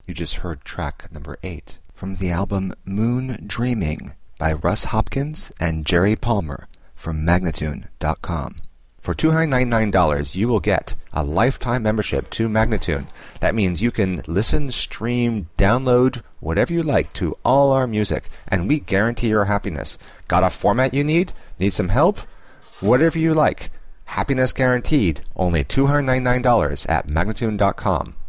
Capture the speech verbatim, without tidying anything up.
You just heard track number eight from the album Moon Dreaming by Russ Hopkins and Jerry Palmer from Magnatune dot com. For two hundred ninety-nine dollars, you will get a lifetime membership to Magnatune. That means you can listen, stream, download, whatever you like to all our music, and we guarantee your happiness. Got a format you need? Need some help? Whatever you like. Happiness guaranteed. Only two hundred ninety-nine dollars at Magnatune dot com.